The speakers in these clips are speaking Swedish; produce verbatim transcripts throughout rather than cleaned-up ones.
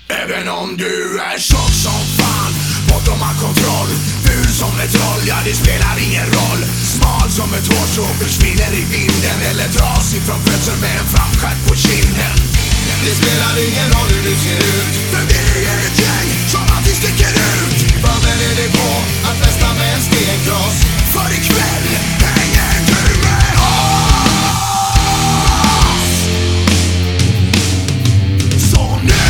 Även om du är tjock som fan, bortom all kontroll, ful som ett troll, ja det spelar ingen roll. Smal som ett hårstrå försvinner i vinden, eller dras ifrån födsel med en framstjärt på kinden. Det spelar ingen roll hur du ser ut, för vi är ett gäng som alltid sticker ut. Förbered dig på att festa med en stenkross, för ikväll hänger du med oss. Så nu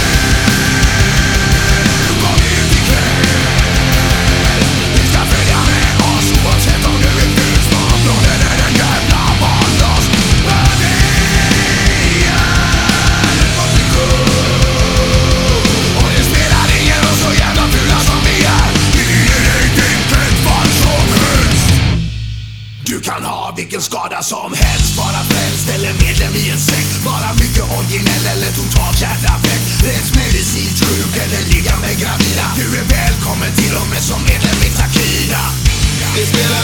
går vi ut ikväll. Vi ska följa med oss oavsett om du är ful, smalblond eller en jävla barnloss. Men vi är position, och det spelar ingen roll så jävla fula som vi är. Vi är i vilket fall som helst. Du kan ha vilken skada som helst, vara frälst eller medlem i en sekt, vara mycket originell eller totalt jävla väck, rättsmedicinskt sjuk eller ligga med gravida. Du är välkommen till och med som medlem i Takida. Det spelar